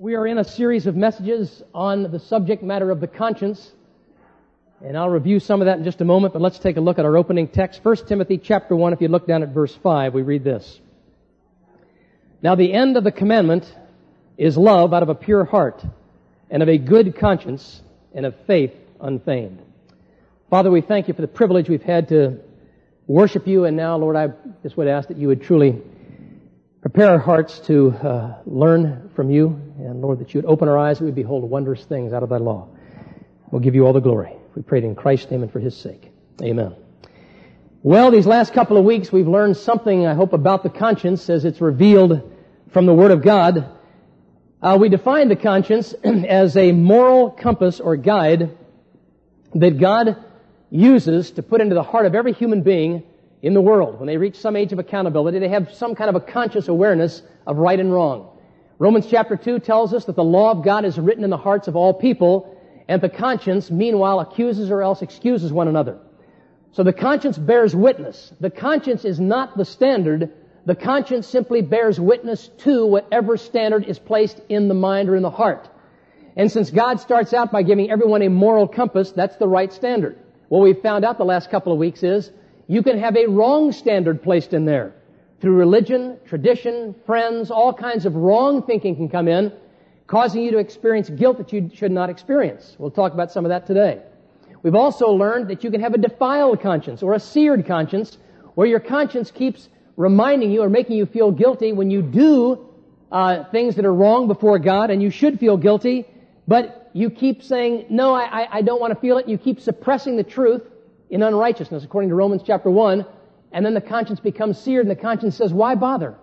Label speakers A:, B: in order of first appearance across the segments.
A: We are in a series of messages on the subject matter of the conscience, and I'll review some of that in just a moment, but let's take a look at our opening text. 1 Timothy chapter 1, if you look down at verse 5, we read this. Now the end of the commandment is love out of a pure heart, and of a good conscience, and of faith unfeigned. Father, we thank you for the privilege we've had to worship you, and now, Lord, I just would ask that you would truly prepare our hearts to learn from you, and Lord, that you would open our eyes and we behold wondrous things out of thy law. We'll give you all the glory. We pray it in Christ's name and for his sake. Amen. Well, these last couple of weeks we've learned something, I hope, about the conscience as it's revealed from the Word of God. We define the conscience as a moral compass or guide that God uses to put into the heart of every human being in the world. When they reach some age of accountability, they have some kind of a conscious awareness of right and wrong. Romans chapter 2 tells us that the law of God is written in the hearts of all people, and the conscience, meanwhile, accuses or else excuses one another. So the conscience bears witness. The conscience is not the standard. The conscience simply bears witness to whatever standard is placed in the mind or in the heart. And since God starts out by giving everyone a moral compass, that's the right standard. What we've found out the last couple of weeks is you can have a wrong standard placed in there. Through religion, tradition, friends, all kinds of wrong thinking can come in, causing you to experience guilt that you should not experience. We'll talk about some of that today. We've also learned that you can have a defiled conscience or a seared conscience, where your conscience keeps reminding you or making you feel guilty when you do things that are wrong before God, and you should feel guilty, but you keep saying, no, I don't want to feel it. You keep suppressing the truth in unrighteousness, according to Romans chapter 1, and then the conscience becomes seared, and the conscience says, why bother?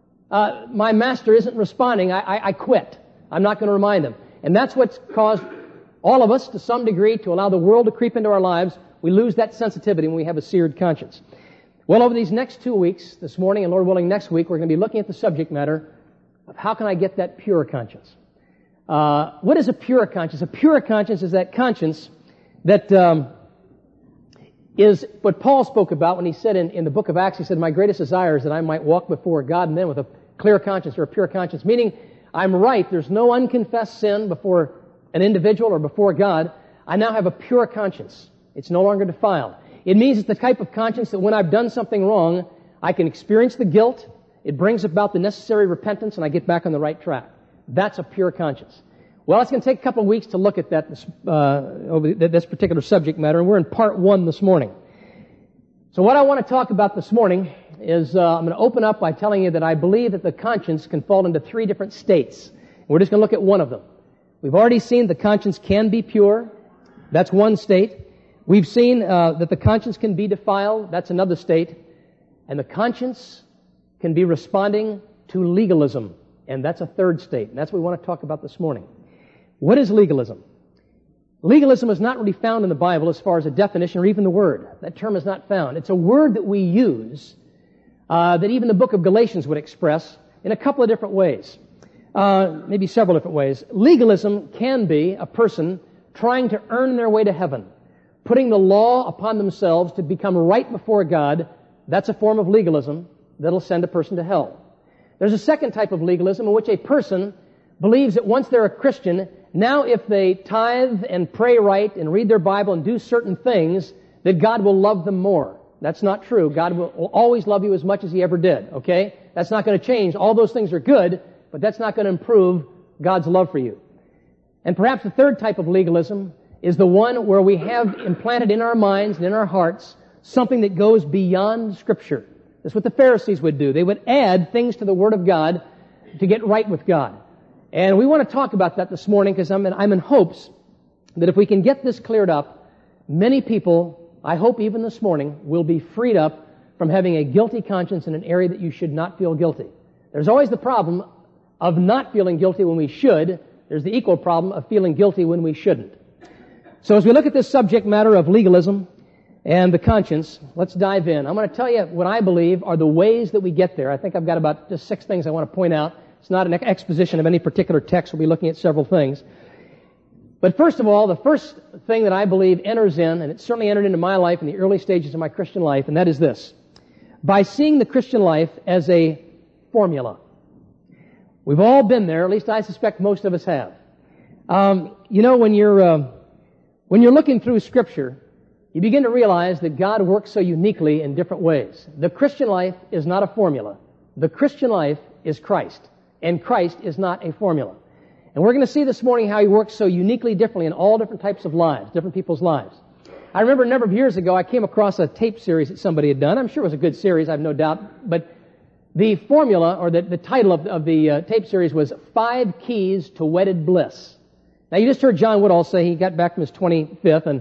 A: My master isn't responding. I quit. I'm not going to remind him. And that's what's caused all of us, to some degree, to allow the world to creep into our lives. We lose that sensitivity when we have a seared conscience. Well, over these next 2 weeks, this morning and Lord willing next week, we're going to be looking at the subject matter of how can I get that pure conscience. What is a pure conscience? A pure conscience is that conscience that is what Paul spoke about when he said in the book of Acts, he said, my greatest desire is that I might walk before God and men with a clear conscience or a pure conscience, meaning I'm right. There's no unconfessed sin before an individual or before God. I now have a pure conscience. It's no longer defiled. It means it's the type of conscience that when I've done something wrong, I can experience the guilt. It brings about the necessary repentance, and I get back on the right track. That's a pure conscience. Well, it's going to take a couple of weeks to look at that over this particular subject matter, and we're in part 1 this morning. So what I want to talk about this morning is I'm going to open up by telling you that I believe that the conscience can fall into 3 different states. We're just going to look at one of them. We've already seen the conscience can be pure. That's one state. We've seen that the conscience can be defiled. That's another state. And the conscience can be responding to legalism. And that's a third state. And that's what we want to talk about this morning. What is legalism? Legalism is not really found in the Bible as far as a definition or even the word. That term is not found. It's a word that we use that even the book of Galatians would express in a couple of different ways. Maybe several different ways. Legalism can be a person trying to earn their way to heaven, putting the law upon themselves to become right before God. That's a form of legalism that'll send a person to hell. There's a second type of legalism in which a person believes that once they're a Christian, now if they tithe and pray right and read their Bible and do certain things, that God will love them more. That's not true. God will always love you as much as He ever did, okay? That's not going to change. All those things are good, but that's not going to improve God's love for you. And perhaps the third type of legalism is the one where we have implanted in our minds and in our hearts something that goes beyond Scripture. That's what the Pharisees would do. They would add things to the Word of God to get right with God. And we want to talk about that this morning because I'm in hopes that if we can get this cleared up, many people, I hope even this morning, will be freed up from having a guilty conscience in an area that you should not feel guilty. There's always the problem of not feeling guilty when we should. There's the equal problem of feeling guilty when we shouldn't. So as we look at this subject matter of legalism and the conscience, let's dive in. I'm going to tell you what I believe are the ways that we get there. I think I've got about just 6 things I want to point out. It's not an exposition of any particular text. We'll be looking at several things. But first of all, the first thing that I believe enters in, and it certainly entered into my life in the early stages of my Christian life, and that is this. By seeing the Christian life as a formula. We've all been there. At least I suspect most of us have. When you're looking through Scripture, you begin to realize that God works so uniquely in different ways. The Christian life is not a formula. The Christian life is Christ, and Christ is not a formula. And we're going to see this morning how He works so uniquely differently in all different types of lives, different people's lives. I remember a number of years ago, I came across a tape series that somebody had done. I'm sure it was a good series, I have no doubt. But the formula, or the title of the tape series was 5 Keys to Wedded Bliss. Now, you just heard John Woodall say he got back from his 25th, and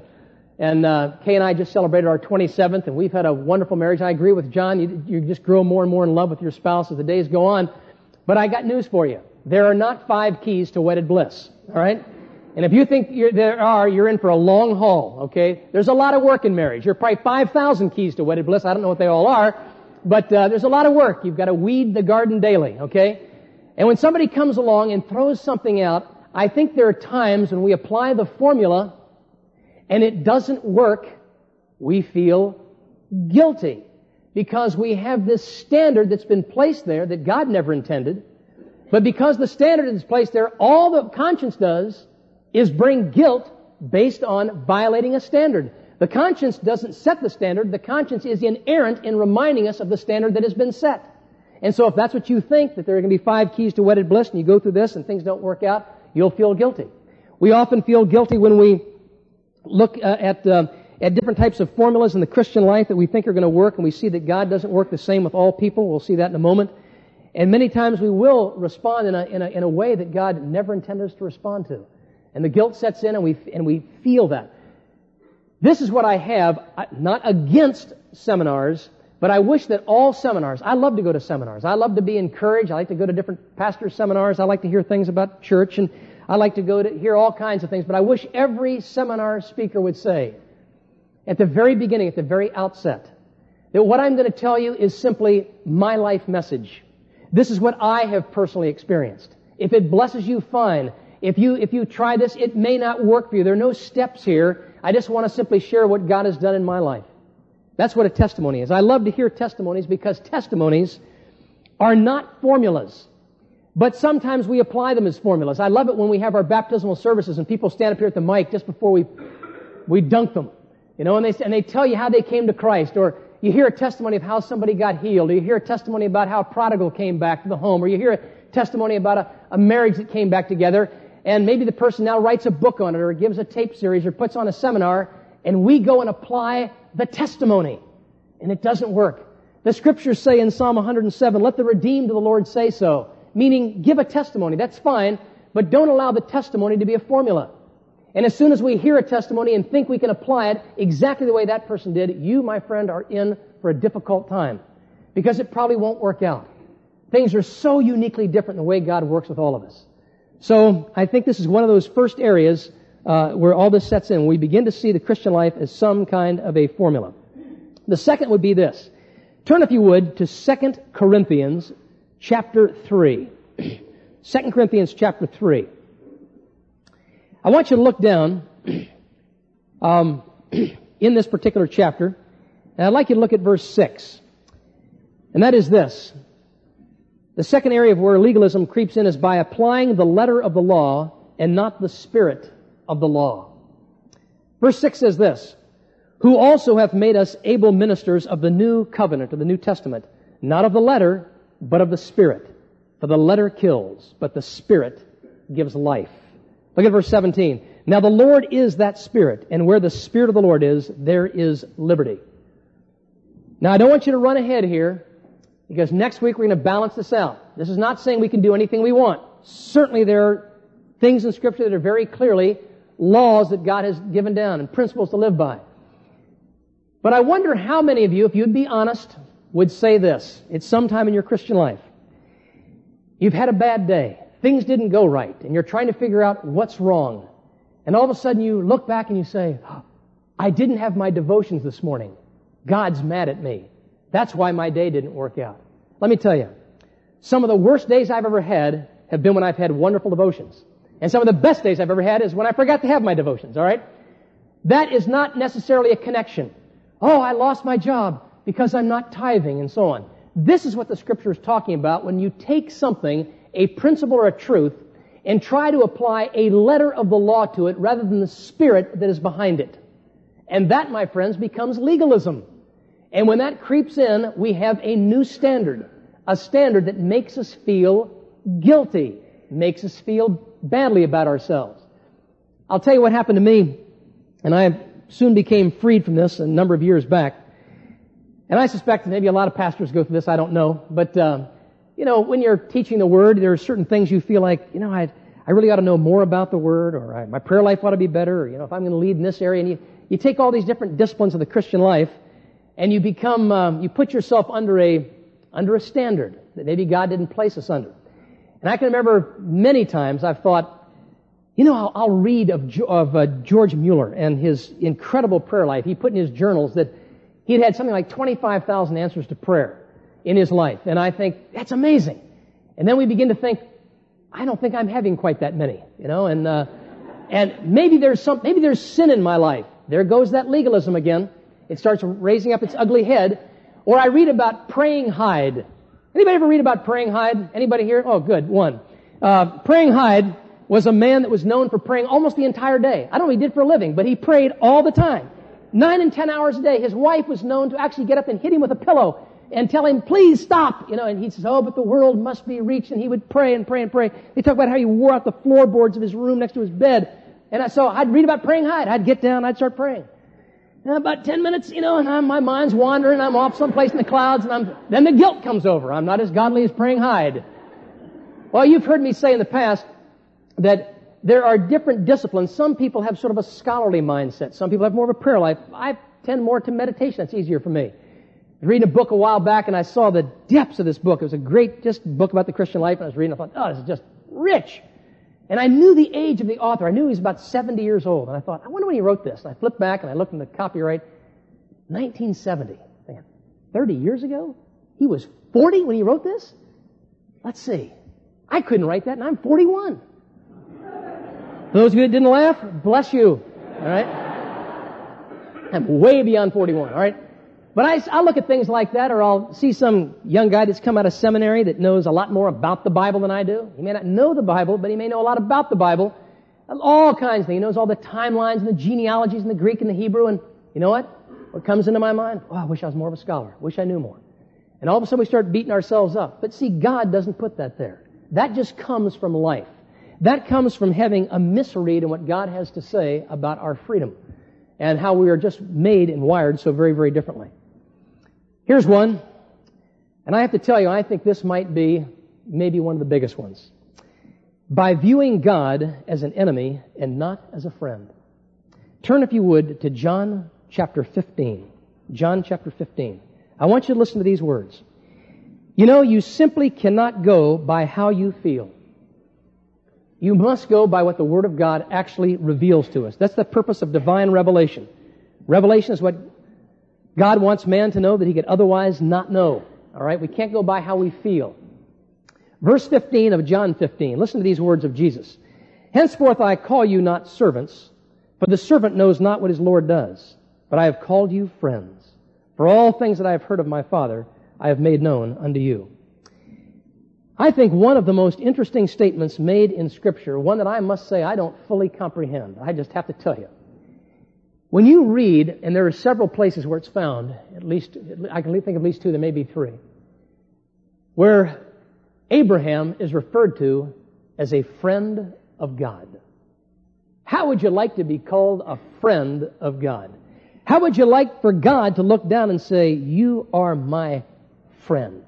A: Kay and I just celebrated our 27th, and we've had a wonderful marriage. I agree with John. You just grow more and more in love with your spouse as the days go on. But I got news for you. There are not 5 keys to wedded bliss, all right? And if you think you're in for a long haul, okay? There's a lot of work in marriage. There are probably 5,000 keys to wedded bliss. I don't know what they all are, but there's a lot of work. You've got to weed the garden daily, okay? And when somebody comes along and throws something out, I think there are times when we apply the formula and it doesn't work, we feel guilty because we have this standard that's been placed there that God never intended. But because the standard is placed there, all the conscience does is bring guilt based on violating a standard. The conscience doesn't set the standard. The conscience is inerrant in reminding us of the standard that has been set. And so if that's what you think, that there are going to be 5 keys to wedded bliss, and you go through this and things don't work out, you'll feel guilty. We often feel guilty when we look at different types of formulas in the Christian life that we think are going to work, and we see that God doesn't work the same with all people. We'll see that in a moment. And many times we will respond in a way that God never intended us to respond to. And the guilt sets in, and we feel that. This is what I have, not against seminars, but I wish that all seminars, I love to go to seminars. I love to be encouraged. I like to go to different pastor seminars. I like to hear things about church, and I like to go to hear all kinds of things. But I wish every seminar speaker would say, at the very beginning, at the very outset, that what I'm going to tell you is simply my life message. This is what I have personally experienced. If it blesses you, fine. If you try this, it may not work for you. There are no steps here. I just want to simply share what God has done in my life. That's what a testimony is. I love to hear testimonies because testimonies are not formulas. But sometimes we apply them as formulas. I love it when we have our baptismal services and people stand up here at the mic just before we dunk them. You know, and they tell you how they came to Christ, or you hear a testimony of how somebody got healed, or you hear a testimony about how a prodigal came back to the home, or you hear a testimony about a marriage that came back together, and maybe the person now writes a book on it, or gives a tape series, or puts on a seminar, and we go and apply the testimony, and it doesn't work. The Scriptures say in Psalm 107, let the redeemed of the Lord say so, meaning give a testimony. That's fine, but don't allow the testimony to be a formula. And as soon as we hear a testimony and think we can apply it exactly the way that person did, you, my friend, are in for a difficult time because it probably won't work out. Things are so uniquely different in the way God works with all of us. So I think this is one of those first areas where all this sets in. We begin to see the Christian life as some kind of a formula. The second would be this. Turn, if you would, to 2 Corinthians chapter 3. 2 Corinthians chapter 3. I want you to look down in this particular chapter, and I'd like you to look at verse 6. And that is this. The second area of where legalism creeps in is by applying the letter of the law and not the spirit of the law. Verse 6 says this, who also hath made us able ministers of the new covenant, of the New Testament, not of the letter, but of the Spirit. For the letter kills, but the Spirit gives life. Look at verse 17. Now the Lord is that Spirit, and where the Spirit of the Lord is, there is liberty. Now I don't want you to run ahead here, because next week we're going to balance this out. This is not saying we can do anything we want. Certainly there are things in Scripture that are very clearly laws that God has given down and principles to live by. But I wonder how many of you, if you'd be honest, would say this at some time in your Christian life. You've had a bad day. Things didn't go right, and you're trying to figure out what's wrong. And all of a sudden you look back and you say, I didn't have my devotions this morning. God's mad at me. That's why my day didn't work out. Let me tell you, some of the worst days I've ever had have been when I've had wonderful devotions. And some of the best days I've ever had is when I forgot to have my devotions, all right? That is not necessarily a connection. Oh, I lost my job because I'm not tithing and so on. This is what the Scripture is talking about when you take something a principle or a truth and try to apply a letter of the law to it rather than the spirit that is behind it. And that, my friends, becomes legalism. And when that creeps in, we have a new standard, a standard that makes us feel guilty, makes us feel badly about ourselves. I'll tell you what happened to me, and I soon became freed from this a number of years back. And I suspect maybe a lot of pastors go through this, I don't know. But, when you're teaching the Word, there are certain things you feel like, I really ought to know more about the Word, or my prayer life ought to be better, or, if I'm going to lead in this area. And you take all these different disciplines of the Christian life, and you become, you put yourself under a standard that maybe God didn't place us under. And I can remember many times I've thought, I'll read of George Mueller and his incredible prayer life. He put in his journals that he had something like 25,000 answers to prayer in his life. And I think, that's amazing. And then we begin to think, I don't think I'm having quite that many, and maybe there's sin in my life. There goes that legalism again. It starts raising up its ugly head. Or I read about Praying Hyde. Anybody ever read about Praying Hyde? Anybody here? Oh, good. One. Praying Hyde was a man that was known for praying almost the entire day. I don't know what he did for a living, but he prayed all the time. 9 and 10 hours a day. His wife was known to actually get up and hit him with a pillow and tell him, please stop. And he says, but the world must be reached. And he would pray and pray and pray. They talk about how he wore out the floorboards of his room next to his bed. And so I'd read about Praying Hyde. I'd get down, I'd start praying. And about 10 minutes, and my mind's wandering. I'm off someplace in the clouds, and then the guilt comes over. I'm not as godly as Praying Hyde. Well, you've heard me say in the past that there are different disciplines. Some people have sort of a scholarly mindset. Some people have more of a prayer life. I tend more to meditation. That's easier for me. I was reading a book a while back, and I saw the depths of this book. It was a great book about the Christian life, and I was reading. I thought, this is just rich. And I knew the age of the author. I knew he was about 70 years old. And I thought, I wonder when he wrote this. And I flipped back and I looked in the copyright. 1970. 30 years ago? He was 40 when he wrote this? Let's see. I couldn't write that, and I'm 41. For those of you that didn't laugh, bless you. All right? I'm way beyond 41. All right? But I'll look at things like that, or I'll see some young guy that's come out of seminary that knows a lot more about the Bible than I do. He may not know the Bible, but he may know a lot about the Bible. All kinds of things. He knows all the timelines and the genealogies in the Greek and the Hebrew. And you know what? What comes into my mind? I wish I was more of a scholar. Wish I knew more. And all of a sudden we start beating ourselves up. But see, God doesn't put that there. That just comes from life. That comes from having a misread in what God has to say about our freedom and how we are just made and wired so very, very differently. Here's one, and I have to tell you, I think this might be maybe one of the biggest ones. By viewing God as an enemy and not as a friend. Turn, if you would, to John chapter 15. John chapter 15. I want you to listen to these words. You simply cannot go by how you feel. You must go by what the Word of God actually reveals to us. That's the purpose of divine revelation. Revelation is what God wants man to know that he could otherwise not know. All right? We can't go by how we feel. Verse 15 of John 15. Listen to these words of Jesus. Henceforth I call you not servants, for the servant knows not what his Lord does. But I have called you friends. For all things that I have heard of my Father, I have made known unto you. I think one of the most interesting statements made in Scripture, one that I must say I don't fully comprehend. I just have to tell you. When you read, and there are several places where it's found, at least, I can think of at least 2, there may be 3, where Abraham is referred to as a friend of God. How would you like to be called a friend of God? How would you like for God to look down and say, you are my friend?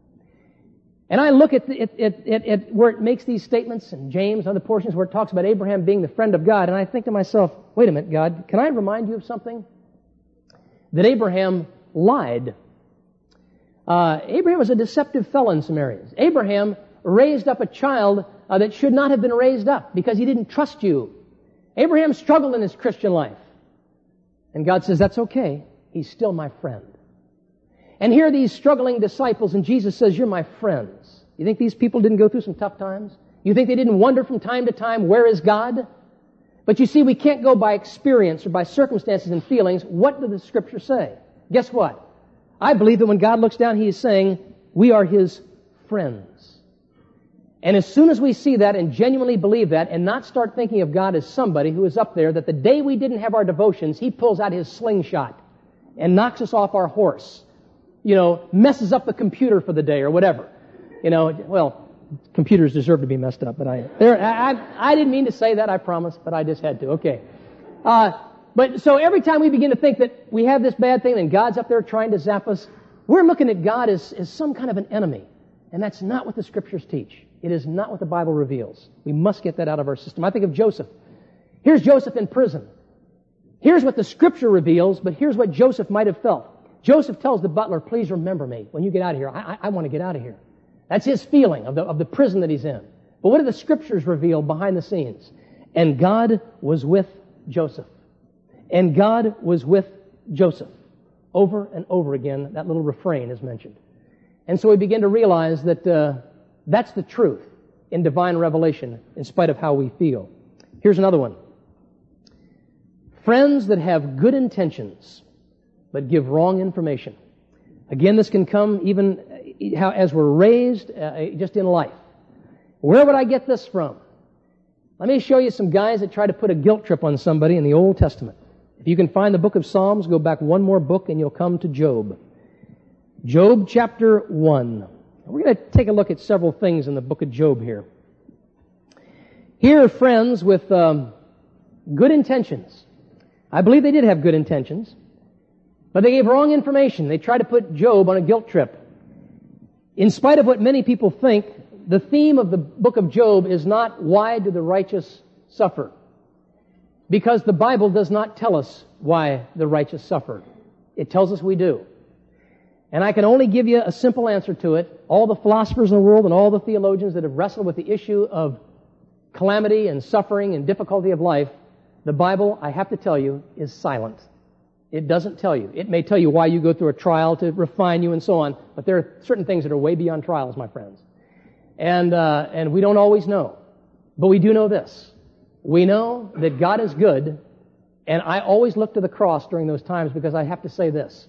A: And I look at where it makes these statements, and James and other portions where it talks about Abraham being the friend of God, and I think to myself, wait a minute, God, can I remind you of something? That Abraham lied. Abraham was a deceptive fellow in some areas. Abraham raised up a child that should not have been raised up because he didn't trust you. Abraham struggled in his Christian life. And God says, that's okay. He's still my friend. And here are these struggling disciples, and Jesus says, you're my friends. You think these people didn't go through some tough times? You think they didn't wonder from time to time, where is God? But you see, we can't go by experience or by circumstances and feelings. What does the Scripture say? Guess what? I believe that when God looks down, He is saying, we are His friends. And as soon as we see that and genuinely believe that and not start thinking of God as somebody who is up there, that the day we didn't have our devotions, He pulls out His slingshot and knocks us off our horse, messes up the computer for the day or whatever. Well, computers deserve to be messed up, but I didn't mean to say that, I promise, but I just had to. Okay. But so every time we begin to think that we have this bad thing and God's up there trying to zap us, we're looking at God as some kind of an enemy. And that's not what the Scriptures teach. It is not what the Bible reveals. We must get that out of our system. I think of Joseph. Here's Joseph in prison. Here's what the Scripture reveals, but here's what Joseph might have felt. Joseph tells the butler, please remember me when you get out of here. I want to get out of here. That's his feeling of the prison that he's in. But what do the Scriptures reveal behind the scenes? And God was with Joseph. And God was with Joseph. Over and over again, that little refrain is mentioned. And so we begin to realize that that's the truth in divine revelation, in spite of how we feel. Here's another one. Friends that have good intentions, but give wrong information. Again, this can come even as we're raised just in life. Where would I get this from? Let me show you some guys that try to put a guilt trip on somebody in the Old Testament. If you can find the book of Psalms, go back one more book and you'll come to Job. Job chapter 1. We're going to take a look at several things in the book of Job here. Here are friends with good intentions. I believe they did have good intentions, but they gave wrong information. They tried to put Job on a guilt trip. In spite of what many people think, the theme of the book of Job is not why do the righteous suffer, because the Bible does not tell us why the righteous suffer. It tells us we do. And I can only give you a simple answer to it. All the philosophers in the world and all the theologians that have wrestled with the issue of calamity and suffering and difficulty of life, the Bible, I have to tell you, is silent. It doesn't tell you. It may tell you why you go through a trial to refine you and so on, but there are certain things that are way beyond trials, my friends. And we don't always know. But we do know this. We know that God is good, and I always look to the cross during those times because I have to say this.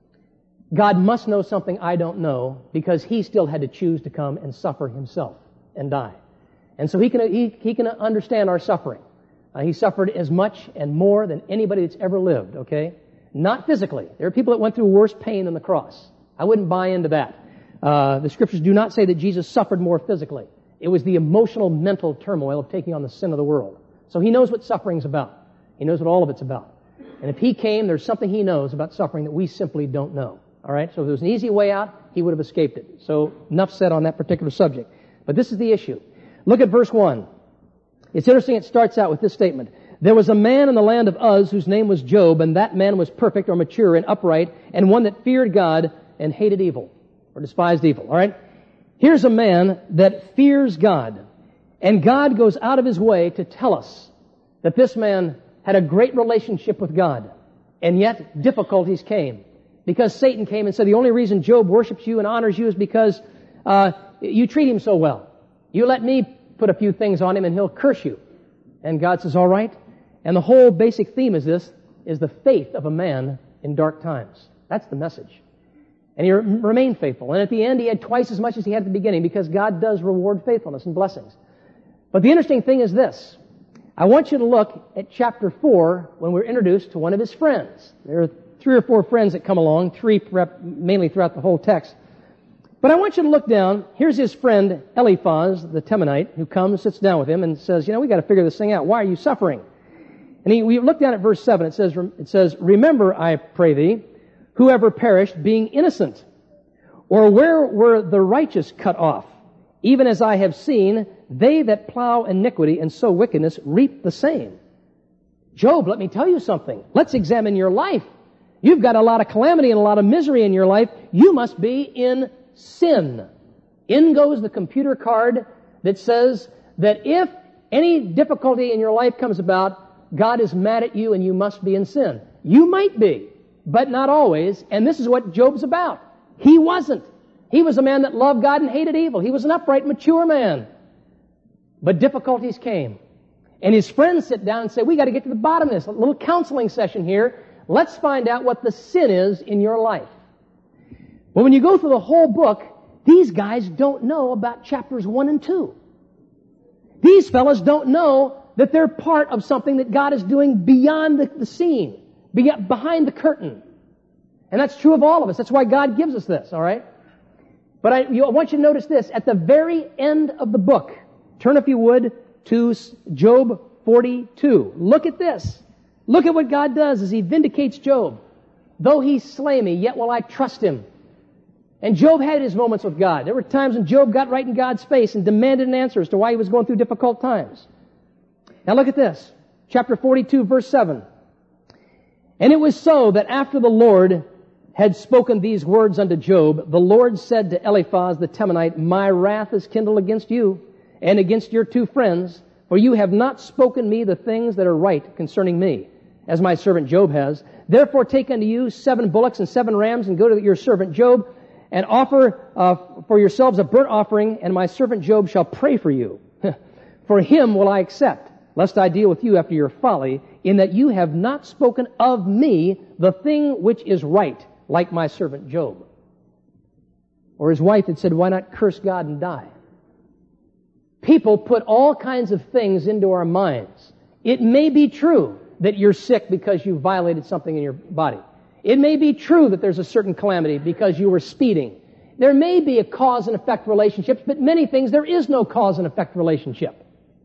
A: God must know something I don't know because He still had to choose to come and suffer Himself and die. And so He can understand our suffering. He suffered as much and more than anybody that's ever lived, okay? Not physically. There are people that went through worse pain than the cross. I wouldn't buy into that. The Scriptures do not say that Jesus suffered more physically. It was the emotional, mental turmoil of taking on the sin of the world. So He knows what suffering's about. He knows what all of it's about. And if He came, there's something He knows about suffering that we simply don't know. All right? So if there was an easy way out, He would have escaped it. So enough said on that particular subject. But this is the issue. Look at verse 1. It's interesting, it starts out with this statement. There was a man in the land of Uz whose name was Job, and that man was perfect or mature and upright, and one that feared God and hated evil, or despised evil. All right? Here's a man that fears God, and God goes out of His way to tell us that this man had a great relationship with God, and yet difficulties came. Because Satan came and said, the only reason Job worships you and honors you is because you treat him so well. You let me put a few things on him and he'll curse you. And God says, all right. And the whole basic theme is this, is the faith of a man in dark times. That's the message. And he remained faithful. And at the end, he had twice as much as he had at the beginning because God does reward faithfulness and blessings. But the interesting thing is this. I want you to look at chapter 4 when we're introduced to one of his friends. There are 3 or 4 friends that come along, 3 mainly throughout the whole text. But I want you to look down. Here's his friend Eliphaz, the Temanite, who comes, sits down with him, and says, we got to figure this thing out. Why are you suffering? And we look down at verse 7. It says, remember, I pray thee, whoever perished being innocent, or where were the righteous cut off? Even as I have seen, they that plow iniquity and sow wickedness reap the same. Job, let me tell you something. Let's examine your life. You've got a lot of calamity and a lot of misery in your life. You must be in sin. In goes the computer card that says that if any difficulty in your life comes about, God is mad at you and you must be in sin. You might be, but not always. And this is what Job's about. He wasn't. He was a man that loved God and hated evil. He was an upright, mature man. But difficulties came. And his friends sit down and say, we got to get to the bottom of this. A little counseling session here. Let's find out what the sin is in your life. Well, when you go through the whole book, these guys don't know about chapters 1 and 2. These fellas don't know that they're part of something that God is doing beyond the scene, behind the curtain. And that's true of all of us. That's why God gives us this, all right? But I want you to notice this. At the very end of the book, turn if you would to Job 42. Look at this. Look at what God does as He vindicates Job. Though He slay me, yet will I trust Him. And Job had his moments with God. There were times when Job got right in God's face and demanded an answer as to why he was going through difficult times. Now look at this. Chapter 42, verse 7. And it was so that after the Lord had spoken these words unto Job, the Lord said to Eliphaz the Temanite, My wrath is kindled against you and against your two friends, for you have not spoken me the things that are right concerning me, as my servant Job has. Therefore take unto you 7 bullocks and 7 rams, and go to your servant Job, and offer for yourselves a burnt offering, and my servant Job shall pray for you. For him will I accept, lest I deal with you after your folly, in that you have not spoken of me the thing which is right, like my servant Job. Or his wife had said, why not curse God and die? People put all kinds of things into our minds. It may be true that you're sick because you violated something in your body. It may be true that there's a certain calamity because you were speeding. There may be a cause and effect relationship, but many things there is no cause and effect relationship.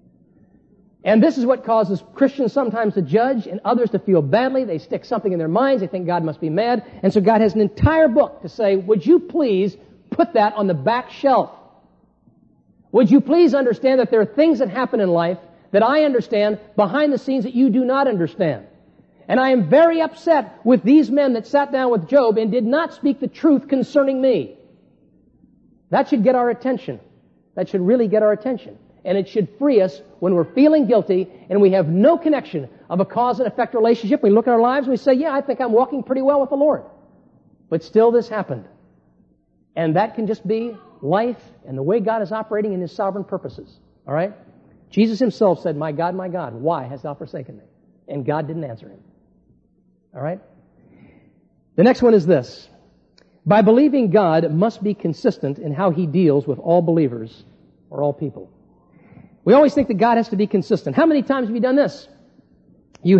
A: And this is what causes Christians sometimes to judge and others to feel badly. They stick something in their minds. They think God must be mad. And so God has an entire book to say, would you please put that on the back shelf? Would you please understand that there are things that happen in life that I understand behind the scenes that you do not understand? And I am very upset with these men that sat down with Job and did not speak the truth concerning me. That should get our attention. That should really get our attention. And it should free us when we're feeling guilty and we have no connection of a cause and effect relationship. We look at our lives and we say, yeah, I think I'm walking pretty well with the Lord. But still this happened. And that can just be life and the way God is operating in His sovereign purposes. All right? Jesus Himself said, my God, why hast thou forsaken me? And God didn't answer Him. All right? The next one is this. By believing God must be consistent in how He deals with all believers or all people. We always think that God has to be consistent. How many times have you done this? You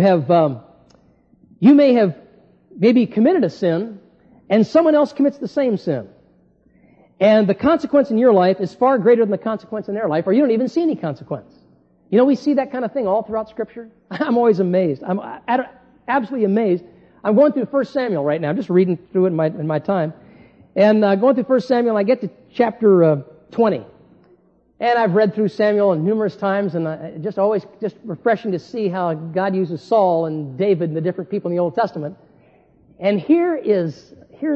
A: may have maybe committed a sin and someone else commits the same sin. And the consequence in your life is far greater than the consequence in their life, or you don't even see any consequence. You know, we see that kind of thing all throughout Scripture. I'm always amazed. I'm absolutely amazed. I'm going through 1 Samuel right now. I'm just reading through it in my time. And going through 1 Samuel, I get to chapter 20. And I've read through Samuel numerous times, and just refreshing to see how God uses Saul and David and the different people in the Old Testament. And here's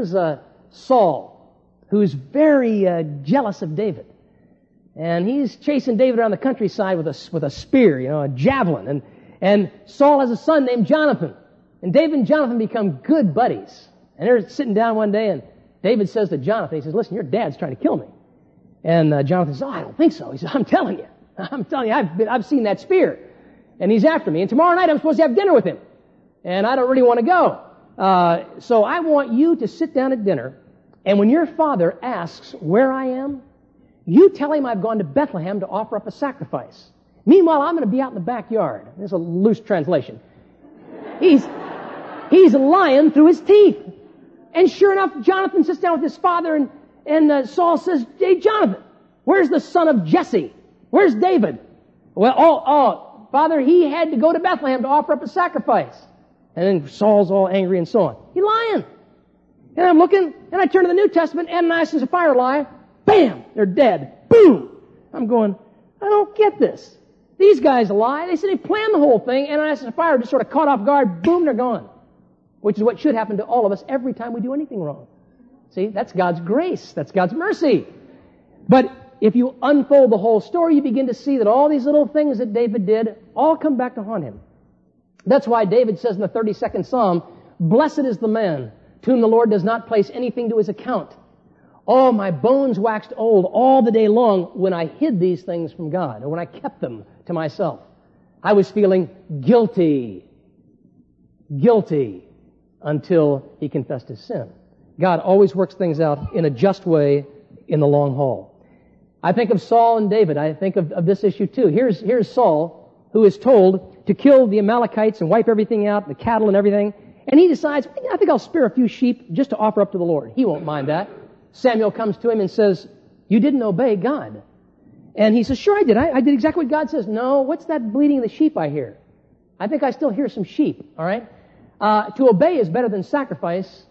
A: Saul, who's very jealous of David. And he's chasing David around the countryside with a spear, a javelin. And Saul has a son named Jonathan. And David and Jonathan become good buddies. And they're sitting down one day, and David says to Jonathan, he says, listen, your dad's trying to kill me. And Jonathan says, I don't think so. He says, I'm telling you, I've seen that spear. And he's after me. And tomorrow night I'm supposed to have dinner with him. And I don't really want to go. So I want you to sit down at dinner, and when your father asks where I am, you tell him I've gone to Bethlehem to offer up a sacrifice. Meanwhile, I'm going to be out in the backyard. This is a loose translation. He's lying through his teeth. And sure enough, Jonathan sits down with his father, and Saul says, hey, Jonathan, where's the son of Jesse? Where's David? Well, Father, he had to go to Bethlehem to offer up a sacrifice. And then Saul's all angry and so on. He's lying. And I'm looking, and I turn to the New Testament, Ananias and Sapphira lie. Bam! They're dead. Boom! I'm going, I don't get this. These guys lie. They said they planned the whole thing. Ananias and Sapphira just sort of caught off guard. Boom, they're gone. Which is what should happen to all of us every time we do anything wrong. See, that's God's grace. That's God's mercy. But if you unfold the whole story, you begin to see that all these little things that David did all come back to haunt him. That's why David says in the 32nd Psalm, blessed is the man to whom the Lord does not place anything to his account. Oh, my bones waxed old all the day long when I hid these things from God, or when I kept them to myself. I was feeling guilty until he confessed his sin. God always works things out in a just way in the long haul. I think of Saul and David. I think of this issue too. Here's Saul, who is told to kill the Amalekites and wipe everything out, the cattle and everything. And he decides, I think I'll spare a few sheep just to offer up to the Lord. He won't mind that. Samuel comes to him and says, you didn't obey God. And he says, sure I did. I did exactly what God says. No, what's that bleating of the sheep I hear? I think I still hear some sheep, all right? To obey is better than sacrifice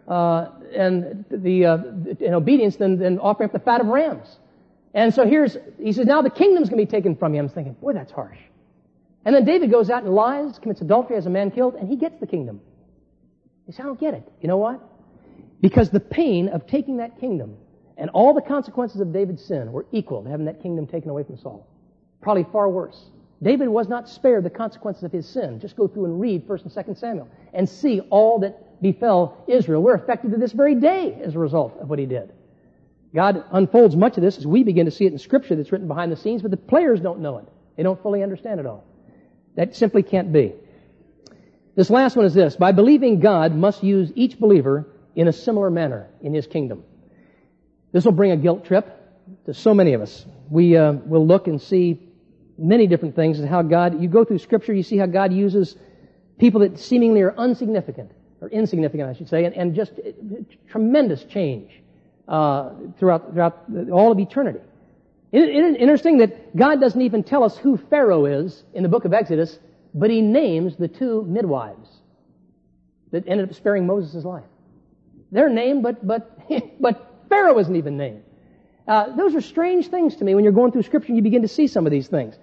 A: and in obedience than offering up the fat of rams. And so he says, now the kingdom's going to be taken from you. I'm thinking, boy, that's harsh. And then David goes out and lies, commits adultery, has a man killed, and he gets the kingdom. He says, I don't get it. You know what? Because the pain of taking that kingdom and all the consequences of David's sin were equal to having that kingdom taken away from Saul. Probably far worse. David was not spared the consequences of his sin. Just go through and read 1 and 2 Samuel and see all that befell Israel. We're affected to this very day as a result of what he did. God unfolds much of this as we begin to see it in Scripture that's written behind the scenes, but the players don't know it. They don't fully understand it all. That simply can't be. This last one is this. By believing, God must use each believer in a similar manner in His kingdom. This will bring a guilt trip to so many of us. We will look and see many different things and how God, you go through Scripture, you see how God uses people that seemingly are insignificant, I should say, and just tremendous change throughout all of eternity. Interesting that God doesn't even tell us who Pharaoh is in the book of Exodus, but He names the two midwives that ended up sparing Moses' life. They're named, but Pharaoh isn't even named. Those are strange things to me when you're going through Scripture and you begin to see some of these things.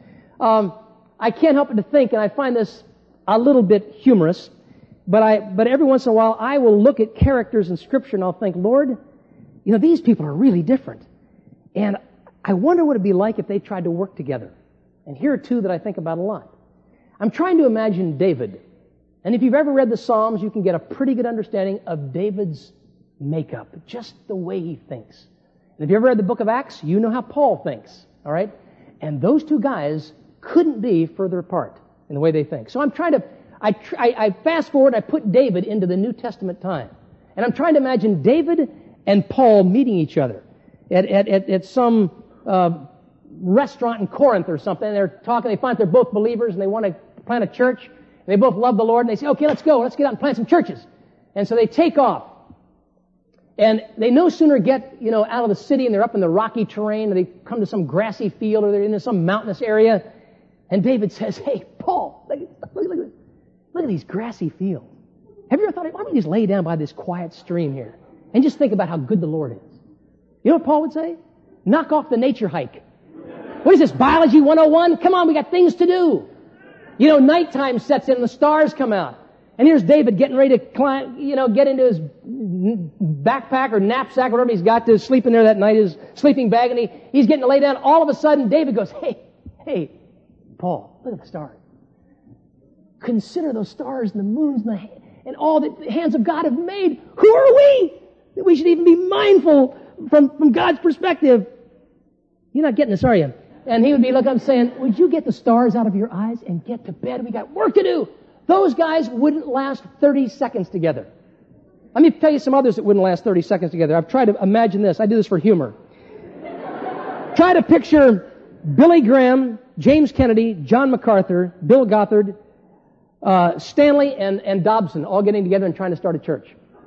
A: I can't help but to think, and I find this a little bit humorous, but every once in a while I will look at characters in Scripture and I'll think, Lord, these people are really different. And I wonder what it'd be like if they tried to work together. And here are two that I think about a lot. I'm trying to imagine David. And if you've ever read the Psalms, you can get a pretty good understanding of David's makeup, just the way he thinks. And if you ever read the book of Acts, you know how Paul thinks, all right? And those two guys couldn't be further apart in the way they think. So I'm trying to, I fast forward, I put David into the New Testament time. And I'm trying to imagine David and Paul meeting each other at some restaurant in Corinth or something. And they're talking, they find they're both believers and they want to plant a church. And they both love the Lord and they say, okay, let's go. Let's get out and plant some churches. And so they take off. And they no sooner get, out of the city and they're up in the rocky terrain, or they come to some grassy field, or they're in some mountainous area. And David says, hey, Paul, look at these grassy fields. Have you ever thought, why don't we just lay down by this quiet stream here and just think about how good the Lord is? You know what Paul would say? Knock off the nature hike. What is this, Biology 101? Come on, we got things to do. Nighttime sets in and the stars come out. And here's David getting ready to climb, get into his backpack or knapsack, whatever he's got to sleep in there that night, his sleeping bag, and he's getting to lay down. All of a sudden, David goes, hey, Paul, look at the stars. Consider those stars and the moons and all that the hands of God have made. Who are we that we should even be mindful from God's perspective? You're not getting this, are you? And he would be looking up saying, would you get the stars out of your eyes and get to bed? We got work to do. Those guys wouldn't last 30 seconds together. Let me tell you some others that wouldn't last 30 seconds together. I've tried to imagine this. I do this for humor. Try to picture Billy Graham, James Kennedy, John MacArthur, Bill Gothard, Stanley, and Dobson all getting together and trying to start a church.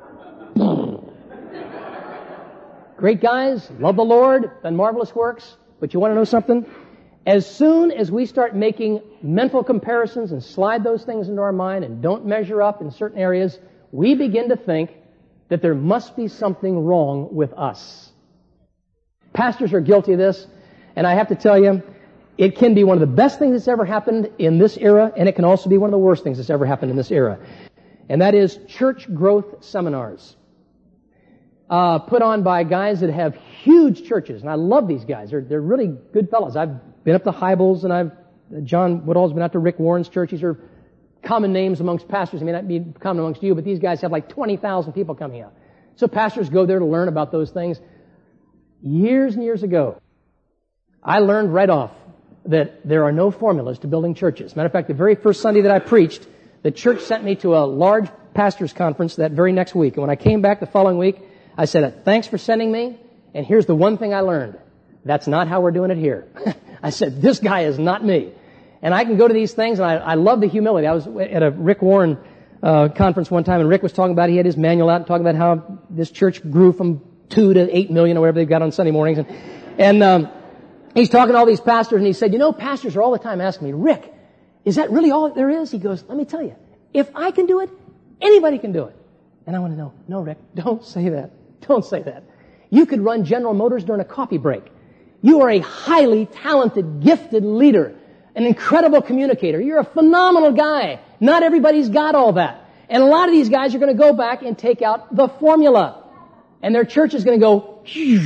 A: Great guys, love the Lord, done marvelous works, but you want to know something? As soon as we start making mental comparisons and slide those things into our mind and don't measure up in certain areas, we begin to think that there must be something wrong with us. Pastors are guilty of this, and I have to tell you, it can be one of the best things that's ever happened in this era, and it can also be one of the worst things that's ever happened in this era. And that is church growth seminars. Put on by guys that have huge churches, and I love these guys. They're really good fellows. I've been up to Hybels, and John Woodall's been out to Rick Warren's church. These are common names amongst pastors. It may not be common amongst you, but these guys have like 20,000 people coming out. So pastors go there to learn about those things. Years and years ago, I learned right off that there are no formulas to building churches. Matter of fact, the very first Sunday that I preached, the church sent me to a large pastors conference that very next week. And when I came back the following week, I said, thanks for sending me, and here's the one thing I learned. That's not how we're doing it here. I said, this guy is not me. And I can go to these things, and I love the humility. I was at a Rick Warren conference one time, and Rick was talking about, he had his manual out and talking about how this church grew from 2 to 8 million or whatever they've got on Sunday mornings. And he's talking to all these pastors, and he said, pastors are all the time asking me, Rick, is that really all there is? He goes, let me tell you, if I can do it, anybody can do it. And I want to know, no, Rick, don't say that. Don't say that. You could run General Motors during a coffee break. You are a highly talented, gifted leader, an incredible communicator. You're a phenomenal guy. Not everybody's got all that. And a lot of these guys are going to go back and take out the formula. And their church is going to go,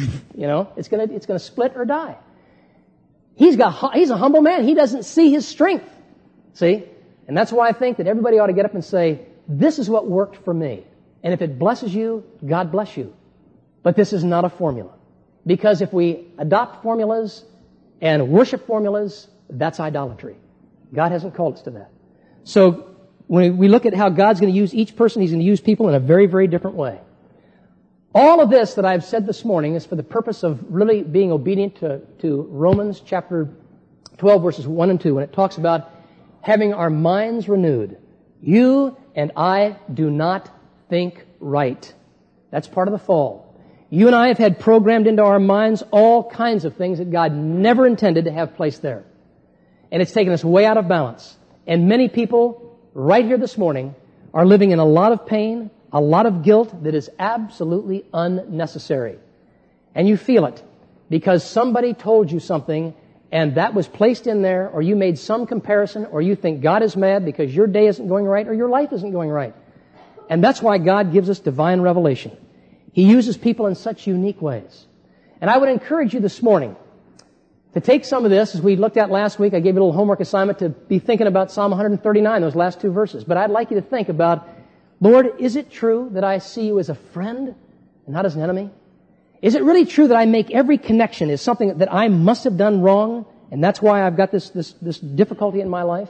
A: it's going to split or die. He's a humble man. He doesn't see his strength. See? And that's why I think that everybody ought to get up and say, this is what worked for me. And if it blesses you, God bless you. But this is not a formula. Because if we adopt formulas and worship formulas, that's idolatry. God hasn't called us to that. So when we look at how God's going to use each person, He's going to use people in a very, very different way. All of this that I've said this morning is for the purpose of really being obedient to Romans chapter 12, verses 1 and 2, when it talks about having our minds renewed. You and I do not think right. That's part of the fall. You and I have had programmed into our minds all kinds of things that God never intended to have placed there. And it's taken us way out of balance. And many people right here this morning are living in a lot of pain, a lot of guilt that is absolutely unnecessary. And you feel it because somebody told you something and that was placed in there, or you made some comparison, or you think God is mad because your day isn't going right or your life isn't going right. And that's why God gives us divine revelation. He uses people in such unique ways. And I would encourage you this morning to take some of this, as we looked at last week. I gave you a little homework assignment to be thinking about Psalm 139, those last 2 verses. But I'd like you to think about, Lord, is it true that I see you as a friend and not as an enemy? Is it really true that I make every connection as something that I must have done wrong, and that's why I've got this difficulty in my life?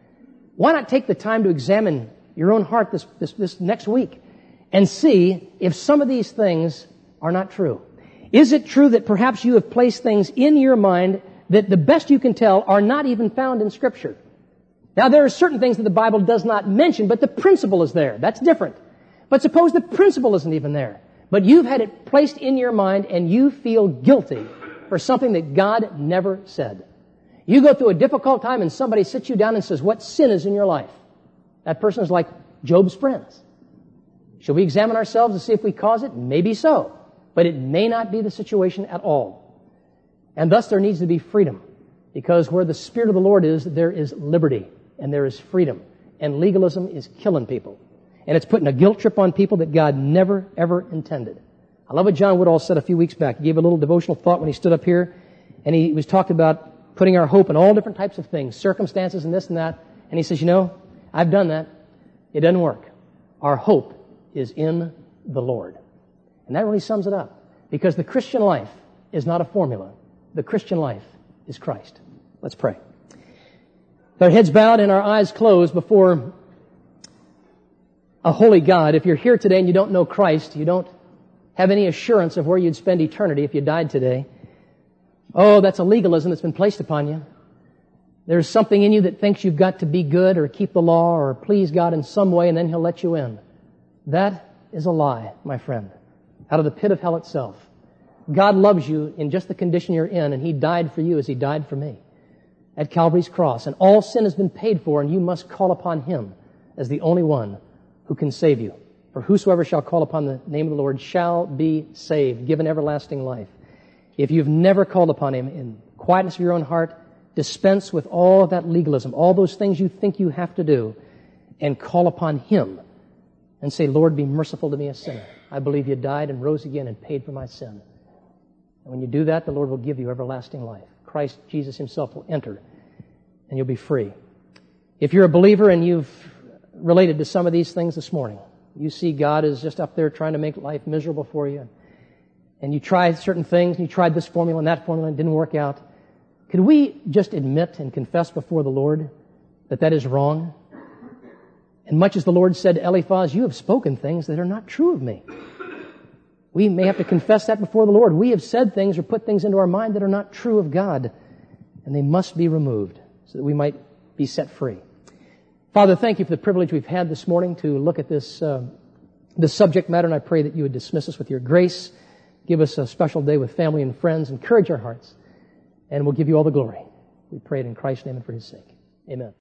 A: Why not take the time to examine your own heart this next week and see if some of these things are not true? Is it true that perhaps you have placed things in your mind that the best you can tell are not even found in Scripture? Now, there are certain things that the Bible does not mention, but the principle is there. That's different. But suppose the principle isn't even there. But you've had it placed in your mind and you feel guilty for something that God never said. You go through a difficult time and somebody sits you down and says, what sin is in your life? That person is like Job's friends. Should we examine ourselves to see if we cause it? Maybe so. But it may not be the situation at all. And thus there needs to be freedom. Because where the Spirit of the Lord is, there is liberty. And there is freedom. And legalism is killing people. And it's putting a guilt trip on people that God never, ever intended. I love what John Woodall said a few weeks back. He gave a little devotional thought when he stood up here. And he was talking about putting our hope in all different types of things. Circumstances and this and that. And he says, I've done that. It doesn't work. Our hope is in the Lord. And that really sums it up. Because the Christian life is not a formula. The Christian life is Christ. Let's pray. With our heads bowed and our eyes closed before a holy God, if you're here today and you don't know Christ, you don't have any assurance of where you'd spend eternity if you died today. Oh, that's a legalism that's been placed upon you. There's something in you that thinks you've got to be good or keep the law or please God in some way and then He'll let you in. That is a lie, my friend, out of the pit of hell itself. God loves you in just the condition you're in, and He died for you as He died for me at Calvary's cross. And all sin has been paid for, and you must call upon Him as the only one who can save you. For whosoever shall call upon the name of the Lord shall be saved, given everlasting life. If you've never called upon Him in quietness of your own heart, dispense with all of that legalism, all those things you think you have to do, and call upon Him and say, Lord, be merciful to me, a sinner. I believe You died and rose again and paid for my sin. And when you do that, the Lord will give you everlasting life. Christ Jesus Himself will enter, and you'll be free. If you're a believer and you've related to some of these things this morning, you see God is just up there trying to make life miserable for you, and you tried certain things, and you tried this formula and that formula, and it didn't work out. Could we just admit and confess before the Lord that that is wrong? And much as the Lord said to Eliphaz, you have spoken things that are not true of me. We may have to confess that before the Lord. We have said things or put things into our mind that are not true of God, and they must be removed so that we might be set free. Father, thank you for the privilege we've had this morning to look at this subject matter, and I pray that you would dismiss us with your grace. Give us a special day with family and friends. Encourage our hearts, and we'll give you all the glory. We pray it in Christ's name and for his sake. Amen.